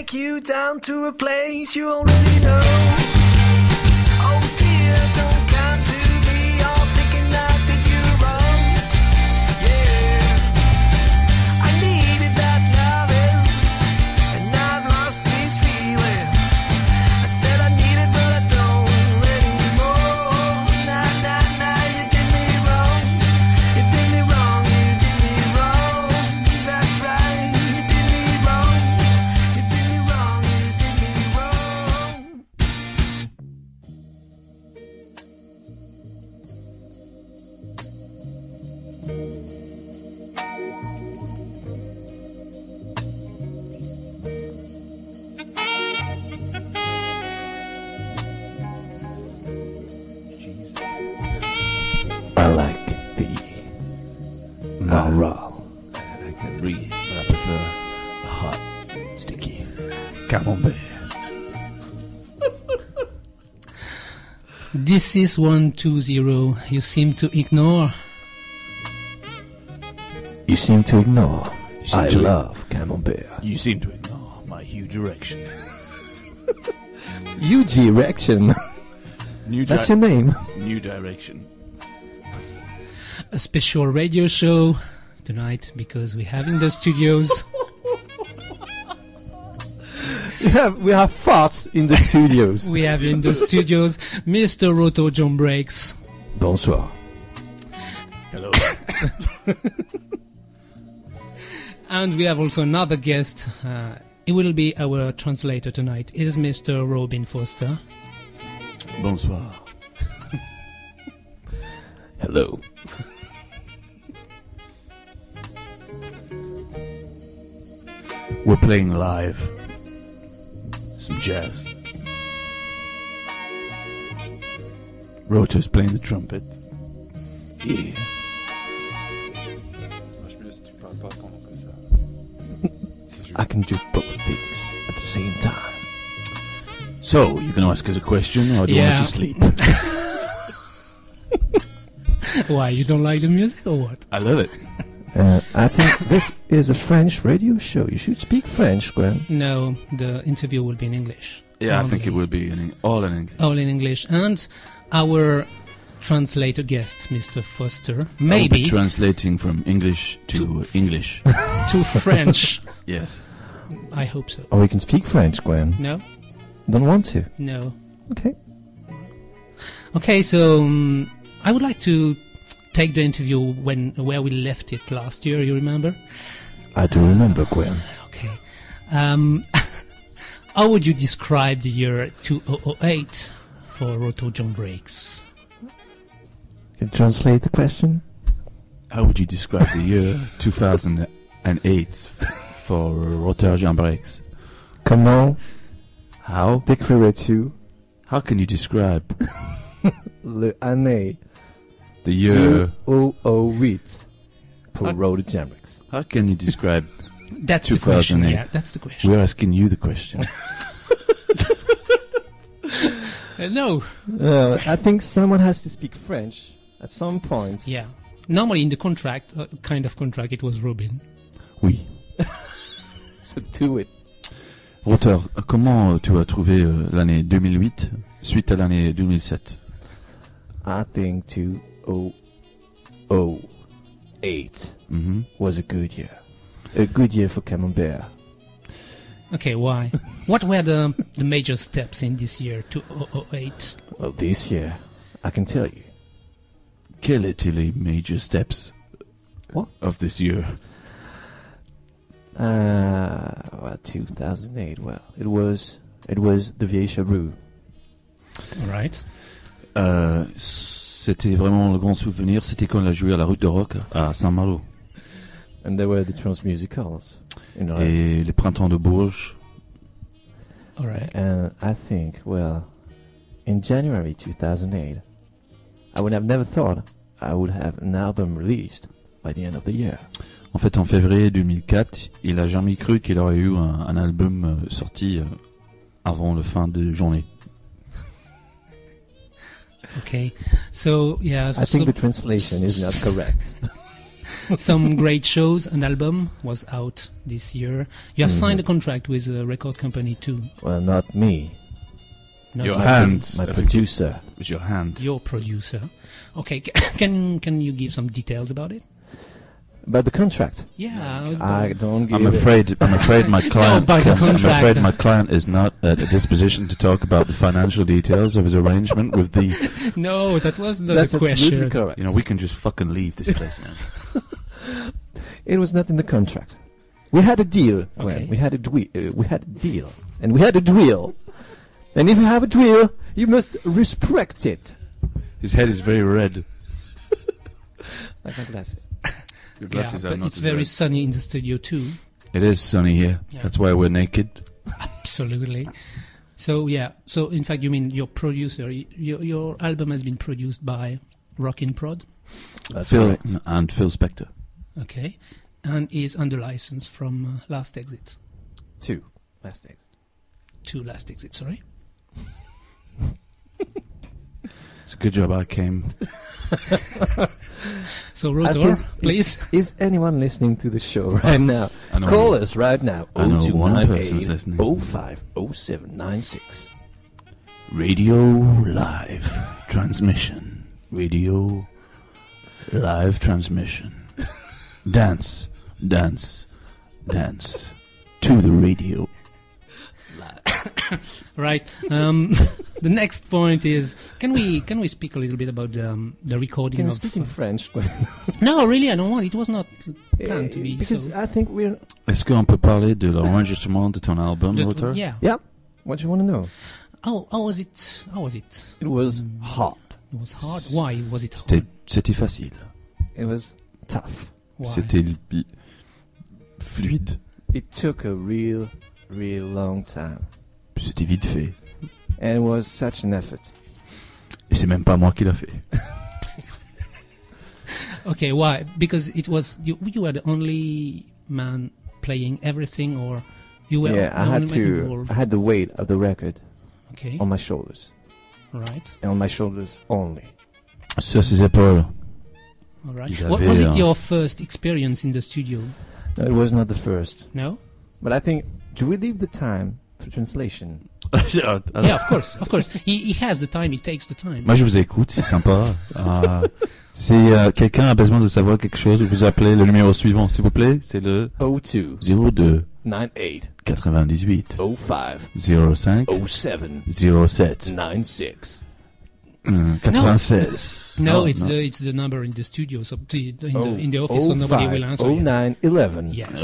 take you down to a place you already know. Oh dear, don't come to me all thinking I did you wrong. Yeah, I needed that loving, and I've lost this feeling. I said I need it, but I don't anymore. Nah, nah, nah, you did me wrong. You did me wrong, you did me wrong. That's right, you did me wrong. You did me wrong, you did me wrong. I like the Marlboro. I can breathe, but I prefer a hot, sticky camembert. This is 120. You seem to ignore. You seem to ignore. seem I to- love Camembert. You seem to ignore my huge erection. UG Erection. New That's your name. new direction. A special radio show tonight because we have in the studios. We have farts in the studios. We have in the studios Mr. Roto John Breaks. Bonsoir. Hello. And we have also another guest. He will be our translator tonight. It is Mr. Robin Foster. Bonsoir. Hello. We're playing live. Some jazz. Rotor's playing the trumpet. Yeah. I can do both things at the same time. So, you can ask us a question or do you want Yeah. us to sleep? Why, you don't like the music or what? I love it. I think this is a French radio show. You should speak French, Gwen. No, the interview will be in English. Yeah, I think it Normally. will be all in English. All in English. And our translator guest, Mr. Foster, I will maybe be translating from English to English. to French. Yes. I hope so. Or we can speak French, Gwen. No? Don't want to. No. Okay. Okay, so I would like to take the interview where we left it last year, you remember? I do remember, Gwen. Okay. How would you describe the year 2008 for Roto John Breaks? Can you translate the question? How would you describe the year 2008 for Rotor Jean Breaks? Comment How? décrirais-tu How can you describe l'année the year? 2008 pour How- Road Jamrix? How can you describe? That's the question. 2008. Yeah, that's the question. We're asking you the question. No. I think someone has to speak French at some point. Yeah. Normally in the contract, kind of contract, it was Robin. Oui. So do it. Rotor, comment tu as trouvé l'année 2008 suite à l'année 2007? I think 2008 Mhm. was a good year. A good year for Camembert. Okay, why? What were the major steps in this year, 2008? Well, this year, I can tell you. Quels étaient les major steps What? of this year? Well, 2008. Well, it was the Vieille Chabrou. All right. C'était vraiment le grand souvenir. C'était quand on a joué à la Route de Rock à Saint-Malo. And there were the Transmusicals. You know, Et les printemps de Bourges. All right. and I think, well, in January 2008, I would have never thought I would have an album released by the end of the year. En fait, en février 2004, il a jamais cru qu'il aurait eu un album sorti avant la fin de journée. Okay. So, yeah. I think so, the translation is not correct. some great shows. An album was out this year. You have signed a contract with a record company too. Well, not me. Not Your you. hand. My producer. With your hand. Your producer. Okay, can you give some details about it? About the contract. Yeah. I don't give I'm afraid my client. by the I'm contract. afraid my cliit is not at a disposition to talk about the financial details of his arrangement with the. No, that was not That's the absolutely question. correct. You know, we can just fucking leave this place, man. It was not in the contract. We had a deal. Okay. Well, we had a deal, and we had a deal. And if you have a deal, you must respect it. His head is very red. Like my glasses. Your glasses Yeah, are but not it's as very red. sunny in the studio too. It is sunny here. Yeah. That's why we're naked. Absolutely. So yeah. So in fact, you mean your producer? Your album has been produced by Rockin' Prod, That's Phil correct. and Phil Spector. okay, and is under license from Last Exit. 2. Last exit. To Last Exit, sorry. It's a good job I came. So I Rotor, think please. Is anyone listening to the show right now? I know Call us right now. I know one person's listening. 050796. Radio live transmission. Radio live transmission. Dance, dance, dance to the radio. Right. The next point is, can we speak a little bit about the recording Can you of? speak in French? No, really, I don't want. It was not planned to be. Because So. I think we're... Est-ce qu'on peut parler de l'enregistrement de ton album, l'auteur? Yeah. Yeah. What do you want to know? How was it? How was it? It was hard. It was hard. Why was it C'était, hard? c'était facile. It was tough. Why? C'était fluide. It took a real long time. C'était vite fait. And it was such an effort. Et c'est même pas moi qui l'a fait. Okay, why? Because it was you were the only man playing everything, or you were Yeah, the I had only man to... involved? I had the weight of the record Okay, on my shoulders. right, And on my shoulders only. Sur ses épaules. all right. Il What avait was it un- your first experience in the studio? No, it was not the first. No? But I think... Do we leave the time for translation? Yeah, of course. He has the time. He takes the time. Moi, je vous écoute, c'est sympa. Si quelqu'un a besoin de savoir quelque chose, vous appelez le numéro suivant, s'il vous plaît. C'est le 02 02 98 98 05 05 07 07 96. 96. No, it's the number in the studio. So in the office, so nobody will answer. you. 09 11 Yes.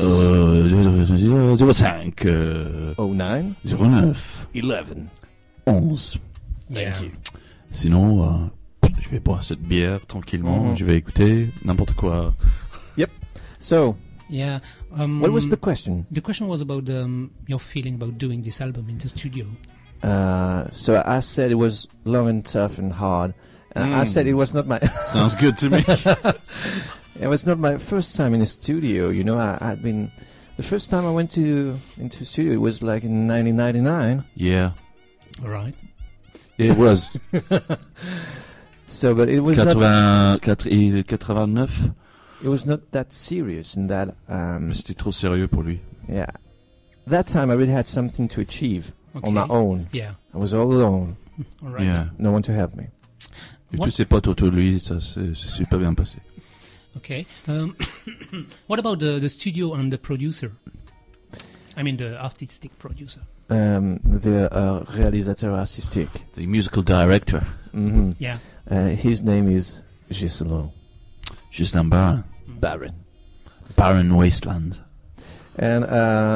05 09 09 11. 11. Yeah. you. Sinon, je vais boire cette bière tranquillement, Mhm. je vais écouter n'importe quoi. So, Yeah. what was the question? The question was about your feeling about doing this album in the studio. So I said it was long and tough and hard, and I said it was not my Sounds good to me. it was not my first time in a studio. You know, I'd been the first time I went into a studio. It was like in 1999. Yeah, All right. it was. So, but it was not 89. it was not that serious in that. C'était trop sérieux pour lui. Yeah, that time I really had something to achieve Okay. on my own. Yeah. I was all alone, All right. Yeah. no one to help me. Et What- tous ses potes autour de lui, ça c'est super bien passé. Okay. What about the studio and the producer? I mean the artistic producer. The réalisateur artistique. The musical director, hmm Yeah. His name is Ghislain Justin Baron, Baron. Baron Wasteland. And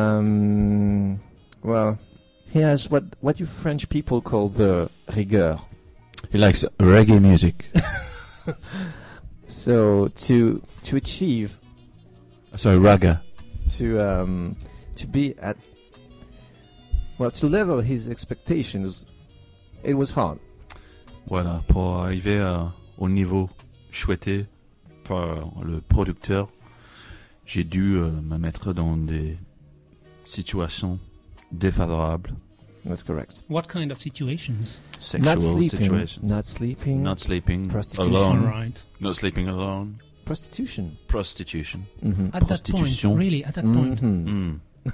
well, he has what you French people call the rigueur. He likes reggae music. So to achieve Sorry, raga. to be at to level his expectations, it was hard. Voilà, pour arriver au niveau souhaité par le producteur, j'ai dû me mettre dans des situations défavorables That's correct. What kind of situations? Sexual Not sleeping. situation. Not sleeping. Not sleeping Prostitution. alone. All right. Not sleeping alone. Prostitution. Prostitution. Mm-hmm. At that point, Prostitution. really, at that point. Mm-hmm. Mm.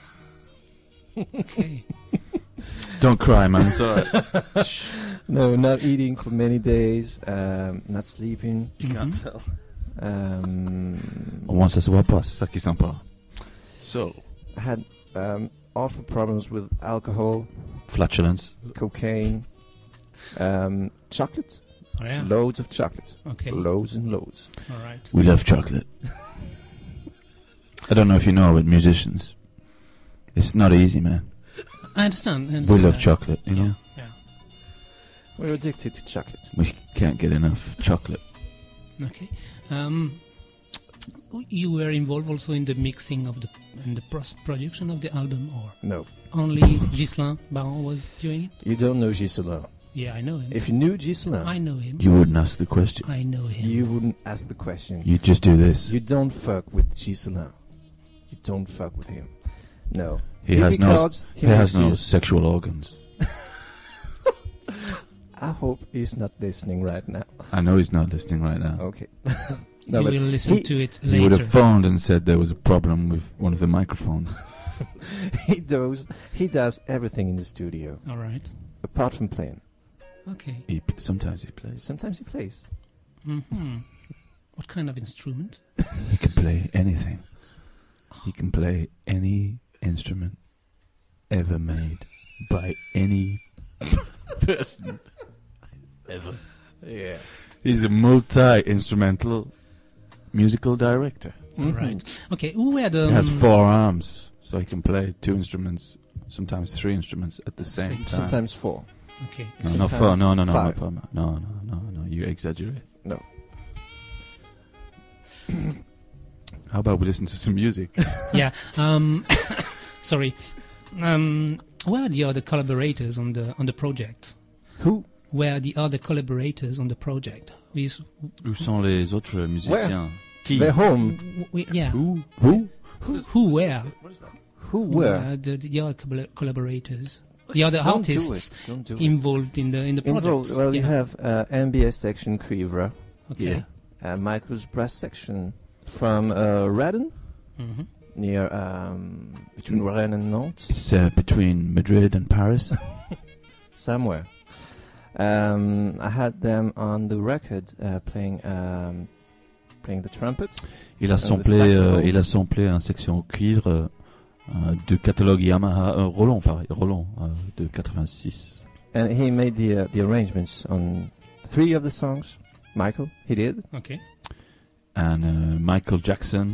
Okay. Don't cry, man. It's alright. No, not eating for many days. Not sleeping. You can't Mhm. tell. Um, Au moins, ça se voit pas. C'est ça qui est sympa. So, I had awful problems with alcohol, flatulence. cocaine, chocolate. Oh, yeah. Loads of chocolate. Okay. Loads and loads. All right. We love chocolate. I don't know if you know, but musicians, it's not easy, man. I understand. We love that. chocolate, you know. Yeah. We're addicted to chocolate. We can't get enough chocolate. Okay. You were involved also in the mixing of the post-production of the album, or No, only Ghislain Baron was doing it? you don't know Ghislain. Yeah, I know him. If you knew Ghislain, I know him. You wouldn't ask the question. I know him. you wouldn't ask the question. You just do this. You don't fuck with Ghislain. You don't fuck with him. No. He has no. Because He has no mixes. sexual organs. I hope he's not listening right now. I know he's not listening right now. Okay. You No, but will listen he- to it He would later. have phoned and said there was a problem with one of the microphones. he does everything in the studio All right. apart from playing. Okay. Sometimes he plays. Sometimes he plays. Mm-hmm. What kind of instrument? He can play anything. He can play any instrument ever made by any person ever. Yeah. He's a multi-instrumental musical director. All right. Okay. Who were the? He has 4 arms, so he can play 2 instruments, sometimes 3 instruments at the same time. Sometimes 4. Okay. No, sometimes 4. No, not 5. 4. No. You exaggerate. No. How about we listen to some music? Yeah. Sorry. Where are the other collaborators on the project? Who? Where are the other collaborators on the project? Où sont les autres musiciens? Qui? They're home. Yeah. Who? Who were? Who were? The other collaborators? The other Don't do artists it. Don't do it. involved in the project? Involved. Well, you Yeah. have MBS section Cuivre, Okay. Michael's brass section from Redden, Mm-hmm. near between Rennes and Nantes, It's between Madrid and Paris. somewhere. I had them on the record playing the trumpet. Il a samplé un section cuivre de catalogue Yamaha, Roland de 86. And he made the arrangements on 3 of the songs. Michael, he did. Okay. And Michael Jackson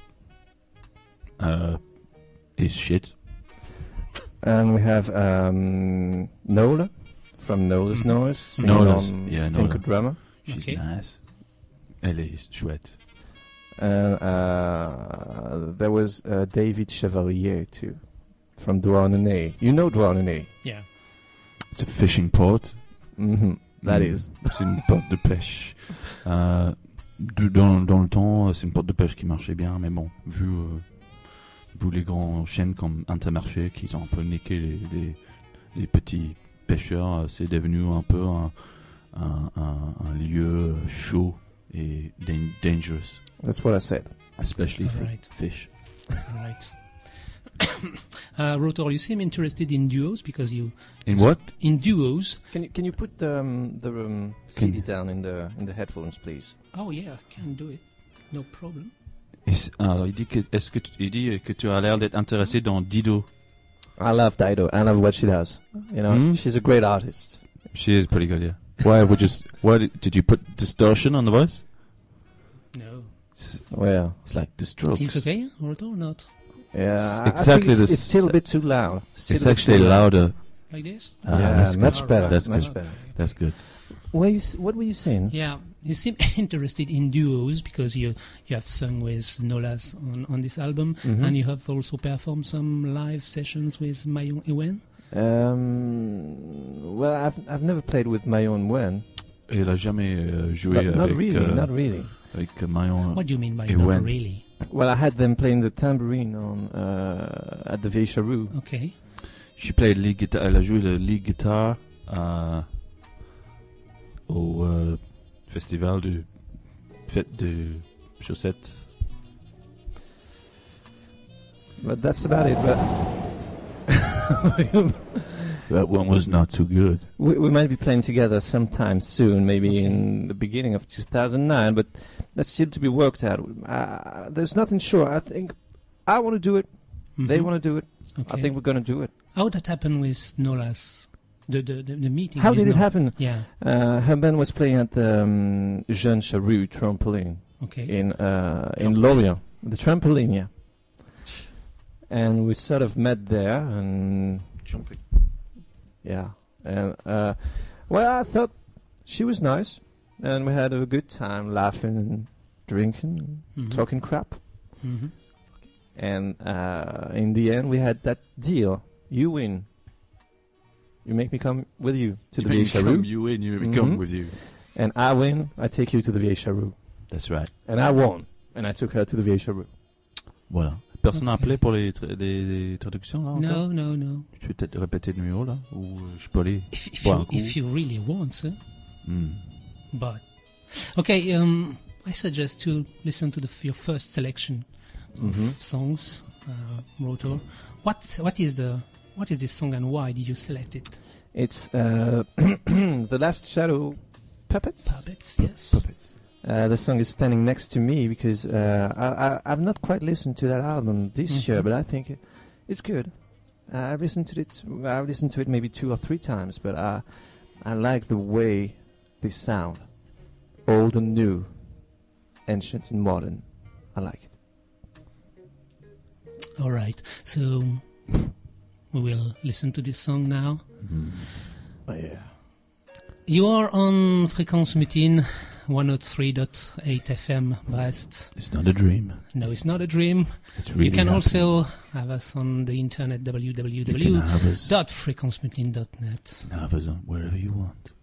is shit. And we have Nola from Nola's Mhm. Noise, singing Nola's, on yeah, Stinker Nola. drummer. She's Okay. nice. Elle est chouette. And there was David Chevalier too, from Douarnenez. You know Douarnenez? Yeah. It's a fishing port. Mm-hmm. That is. C'est une porte de pêche. Dans le temps, c'est une porte de pêche qui marchait bien, mais bon, vu les grands chaînes comme Intermarché qui ont un peu niqué les petits pêcheurs, c'est devenu un peu un lieu chaud et dangerous, That's what I said. especially for Right. fish. All right. Rotor, you seem interested in duos because you In what? in duos. Can you put the CD down in the headphones, please? Oh yeah, I can do it. No problem. Alors, il dit que tu as l'air d'être intéressé dans Dido. I love Dido. I love what she does. You know, she's a great artist. She is pretty good, yeah. Why did you put distortion on the voice? No. Well, It's like the Strokes. It's okay, Rotor, or not? yeah, It's exactly I think the it's still a bit too loud. Still It's a bit actually too loud. louder. Like this? Yeah, that's much good. better. That's much good. better. That's good. What were you saying? Yeah, you seem interested in duos because you have sung with Nolas on this album, Mhm. and you have also performed some live sessions with Mayon Ewen. Well, I've never played with Mayon Wen. Il a jamais joué But not avec, really, not really. avec Mayon. What do you mean by Ewen. not really? Well, I had them playing the tambourine on at the Vieille Charrue. Okay. She played lead guitar. Elle a joué le lead guitar au festival de fête de chaussettes. But that's about it. But That one was not too good. we might be playing together sometime soon, maybe in the beginning of 2009. But that's still to be worked out. There's nothing sure. I think I want to do it. They want to do it. Okay. I think we're going to do it. How did that happen with Nola's? The meeting. How with did it Nola? happen? Yeah. Her band was playing at the Jean Charus trampoline Okay. in Lorient. The trampoline, yeah. And we sort of met there, and Jumping. yeah, and well, I thought she was nice, and we had a good time laughing and drinking, Mhm. talking crap, Mhm. and in the end, we had that deal. You win. You make me come with you to the Vieille Charrue, You win, you make me come Mhm. with you. and I win. I take you to the Vieille Charrue, That's right. and I won, and I took her to the Vieille Charrue. Voilà. Personne n'a Ok. appelé pour les traductions là encore? No. Tu peux peut-être répéter le numéro là? Ou je peux aller? If Boire you un coup. if you really want, Hmm. but okay. I suggest to listen to your first selection of Mhm. songs, Rotor. What is this song and why did you select it? It's The Last Shadow Puppets. Puppets, yes. Puppets. The song is standing next to me because I've not quite listened to that album this year, Mhm. but I think it's good. I've listened to it maybe 2 or 3 times, but I like the way they sound, old and new, ancient and modern. I like it. All right. So we will listen to this song now. Hmm. Oh yeah. You are on Fréquence Mutine 103.8 FM Brest. It's not a dream. No, it's not a dream. It's really You can happening. also have us on the internet You can www.fréquencemutine.net. have us on wherever you want.